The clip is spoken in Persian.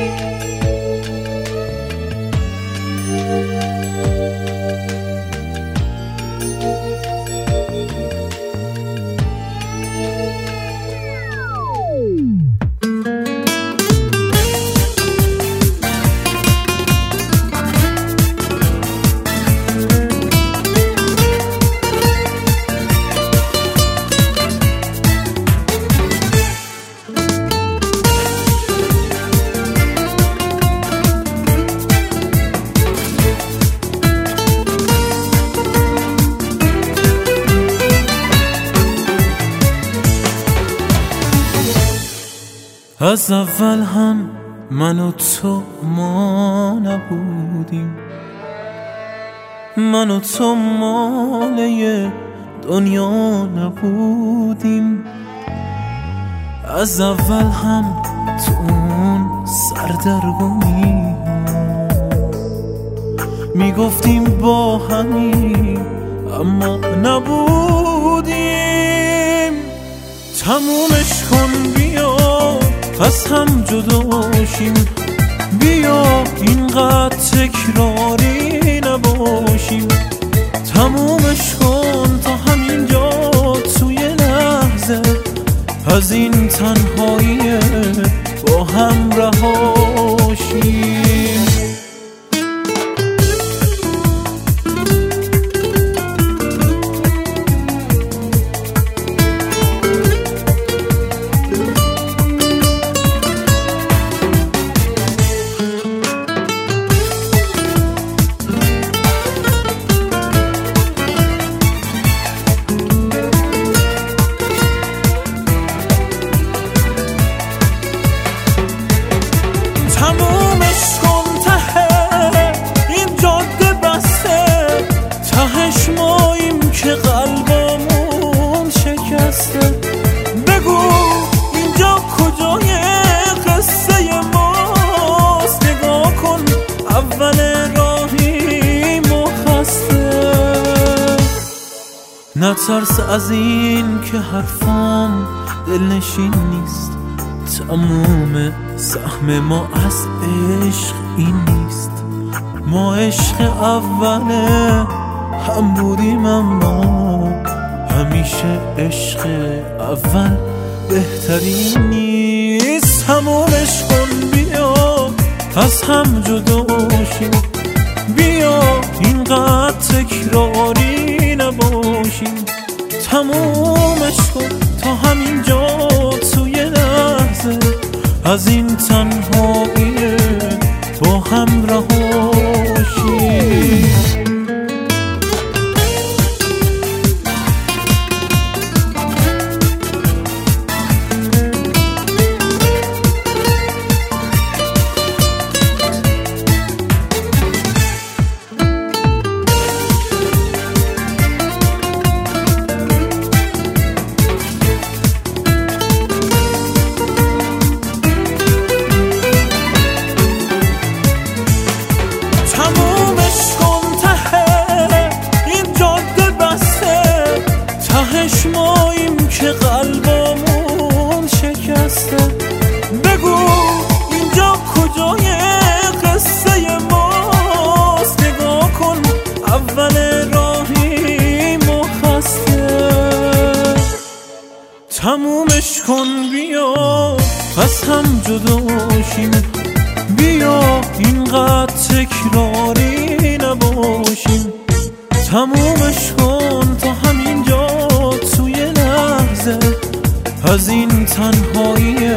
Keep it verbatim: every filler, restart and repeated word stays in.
از اول هم من و تو ما نبودیم، من و تو ماله دنیا نبودیم. از اول هم تو اون سردرگمی میگفتیم با همین اما نبودیم. تمومش کن بیا پس هم جداشیم، بیا اینقدر تکراری نباشیم. تمومش کن تا همینجا توی لحظه از این تنهایی با هم رهاشیم. تمومش کن ته این جاده بسته، تهش ماییم که قلبمون شکسته. بگو اینجا کجای قصه ماست، نگاه کن اول راهی مخسته. نترس از این که حرفام دلنشین نیست، تموم سهم ما از عشق این نیست. ما عشق اوله هم بودیم اما همیشه عشق اول بهترین نیست. تمومش کن بیا از هم جداشیم، بیا اینقدر تکراری نباشیم. تمومش کن تا همینجا توی لحظه از این تنهایی با هم رهاشیم. تهش ماییم که قلبمون شکسته. بگو اینجا کجای قصه ماست، نگاه کن اول راهی مخسته. تمومش کن بیا پس هم جداشیم، بیا اینقدر تکراری نباشیم. تمومش کن تا همینجا توی لحظه از این تنهایی